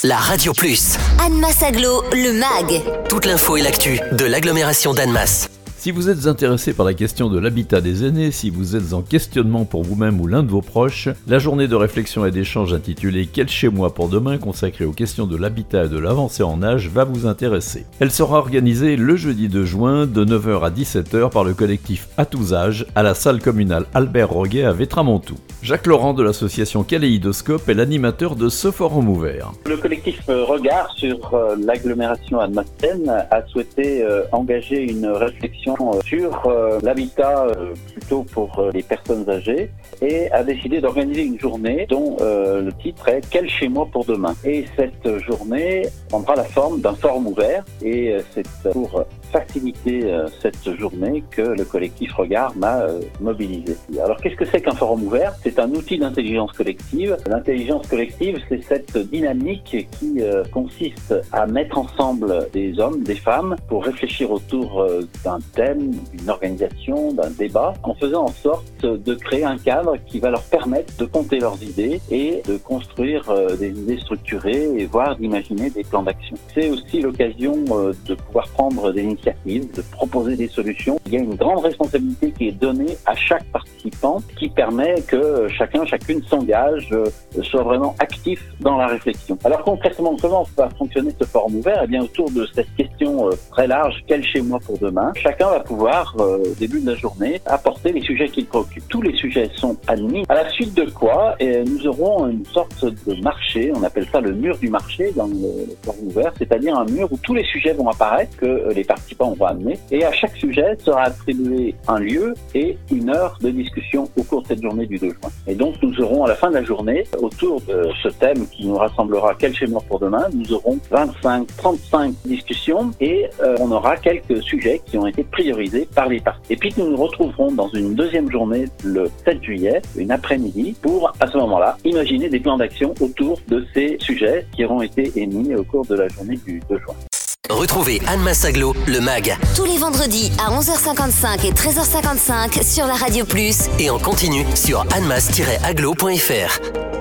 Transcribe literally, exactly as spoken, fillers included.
la Radio Plus. Annemasse Agglo, le mag. Toute l'info et l'actu de l'agglomération d'Annemasse. Si vous êtes intéressé par la question de l'habitat des aînés, si vous êtes en questionnement pour vous-même ou l'un de vos proches, la journée de réflexion et d'échange intitulée « Quel chez moi pour demain » consacrée aux questions de l'habitat et de l'avancée en âge va vous intéresser. Elle sera organisée le jeudi deux juin de neuf heures à dix-sept heures par le collectif À tous âges à la salle communale Albert Roguet à Vétramontou. Jacques Laurent de l'association Kaléidoscope est l'animateur de ce forum ouvert. Le collectif Regard sur euh, l'agglomération annemassienne a souhaité euh, engager une réflexion euh, sur euh, l'habitat euh, plutôt pour euh, les personnes âgées et a décidé d'organiser une journée dont euh, le titre est « Quel chez moi pour demain ?» Et cette journée prendra la forme d'un forum ouvert et euh, c'est pour faciliter euh, cette journée que le collectif Regard m'a euh, mobilisé. Alors qu'est-ce que c'est qu'un forum ouvert ? C'est un outil d'intelligence collective. L'intelligence collective, c'est cette dynamique qui euh, consiste à mettre ensemble des hommes, des femmes, pour réfléchir autour euh, d'un thème, d'une organisation, d'un débat, en faisant en sorte de créer un cadre qui va leur permettre de compter leurs idées et de construire euh, des idées structurées et voire d'imaginer des plans d'action. C'est aussi l'occasion euh, de pouvoir prendre des initiatives, de proposer des solutions. Il y a une grande responsabilité qui est donnée à chaque participant qui permet que chacun, chacune s'engage, euh, soit vraiment actif dans la réflexion. Alors concrètement, comment va fonctionner ce forum ouvert ? Eh bien, autour de cette question euh, très large, quel chez moi pour demain, chacun va pouvoir, euh, au début de la journée, apporter les sujets qui le préoccupent. Tous les sujets sont admis, à la suite de quoi eh, nous aurons une sorte de marché, on appelle ça le mur du marché dans le forum ouvert, c'est-à-dire un mur où tous les sujets vont apparaître, que euh, les participants vont amener, et à chaque sujet sera attribué un lieu et une heure de discussion au cours de cette journée du deux juin. Et donc nous aurons à la fin de la journée, autour de ce thème qui nous rassemblera « Quel chez moi pour demain », nous aurons vingt-cinq, trente-cinq discussions et euh, on aura quelques sujets qui ont été priorisés par les parties. Et puis nous nous retrouverons dans une deuxième journée le sept juillet, une après-midi, pour à ce moment-là imaginer des plans d'action autour de ces sujets qui auront été émis au cours de la journée du deux juin. Retrouvez Annemasse Agglo, le mag. Tous les vendredis à onze heures cinquante-cinq et treize heures cinquante-cinq sur la Radio Plus. Et en continu sur annemasse tiret agglo point f r.